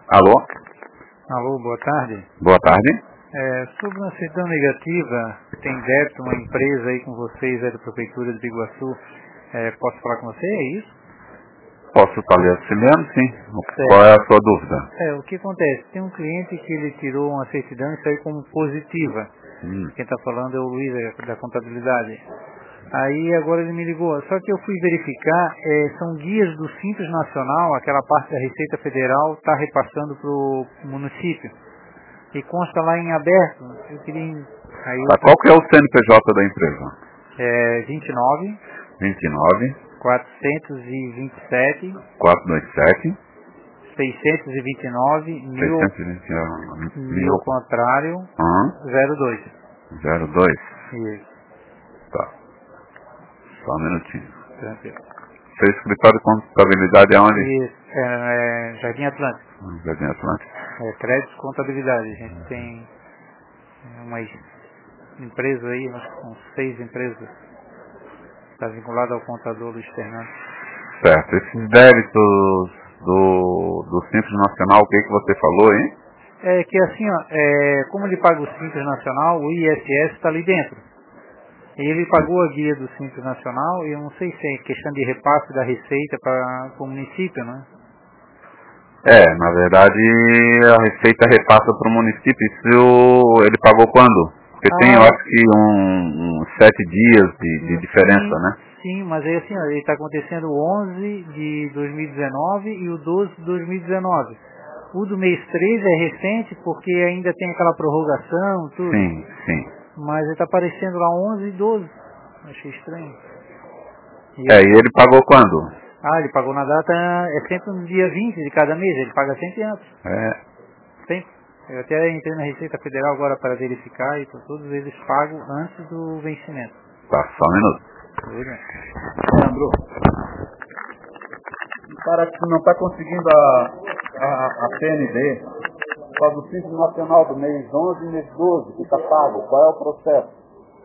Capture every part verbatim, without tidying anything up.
Alô? Alô, boa tarde. Boa tarde. É, sobre uma certidão negativa, tem débito uma empresa aí com vocês, é da Prefeitura de Biguaçu, é, posso falar com você, é isso? Posso estar lhe auxiliando, sim. Certo. Qual é a sua dúvida? É, o que acontece? Tem um cliente que ele tirou uma certidão e saiu como positiva. Hum. Quem está falando é o Luiz, é da contabilidade. Aí agora ele me ligou, só que eu fui verificar, é, são guias do Simples Nacional, aquela parte da Receita Federal está repassando para o município. E consta lá em aberto, eu queria... Aí eu, Tá, qual que é o C N P J da empresa? é vinte e nove, vinte e nove, quatrocentos e vinte e sete, quatrocentos e vinte e sete, seiscentos e vinte e nove, mil, seiscentos e vinte e nove, mil mil, ao contrário, um, zero dois. zero dois. Isso, Tá, só um minutinho. tranquilo. Seu escritório de contabilidade é onde? Isso, é, é Jardim Atlântico, Jardim Atlântico. é crédito contabilidade. A gente tem umas empresas aí, acho que são seis empresas, está vinculado ao contador Luiz Fernando. Certo, esses débitos do, do Simples Nacional, o que que você falou, hein? É que assim, ó, é, como ele paga o Simples Nacional, o I S S está ali dentro. E ele pagou a guia do Simples Nacional, e eu não sei se é questão de repasse da receita para o município, né? É, na verdade, a Receita repassa para o município. Isso ele pagou quando? Porque Ah, tem, eu acho que, um, uns sete dias de, de diferença, sim, né? sim, mas aí assim, ó, ele está acontecendo o onze de dois mil e dezenove e o doze de dois mil e dezenove. O do mês treze é recente porque ainda tem aquela prorrogação, tudo. Sim, sim. Mas ele está aparecendo lá onze e doze. Achei estranho. E É, eu... e ele pagou quando? Ah, ele pagou na data, é sempre no dia vinte de cada mês, ele paga sempre antes. É, Sempre. Eu até entrei na Receita Federal agora para verificar e todos eles pagam antes do vencimento. tá, só um minuto. Tudo bem. Leandro, o cara que não está conseguindo a, a, a P N D, faz o Simples Nacional do mês onze e mês doze, que está pago. Qual é o processo?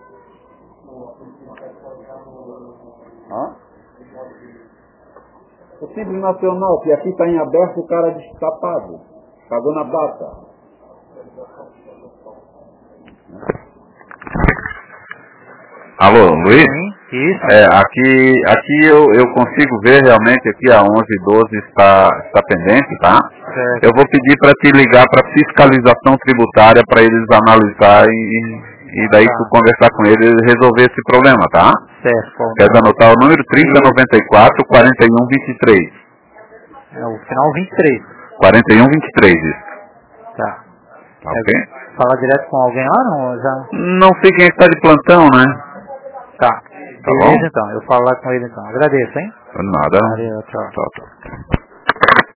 Hã? O Simples Nacional, que aqui está em aberto, o cara diz que está pago. Pagou na data. Alô, Luiz? Sim, isso. É, aqui, aqui eu, eu consigo ver realmente aqui a onze e doze está, está pendente, tá? Certo. Eu vou pedir para te ligar para fiscalização tributária para eles analisarem e, e daí Tá. tu conversar com eles e resolver esse problema, tá? Certo. Quer anotar o número trinta, noventa e quatro, quarenta e um, vinte e três. É o final vinte e três. quarenta e um, vinte e três, isso. Tá. Tá É, ok? falar direto com alguém lá não? Já... Não sei quem está de plantão, né? Tá. Tá Beleza bom? então, eu falo lá com ele então. Agradeço, hein? Nada. Valeu, tchau. Tchau, tchau.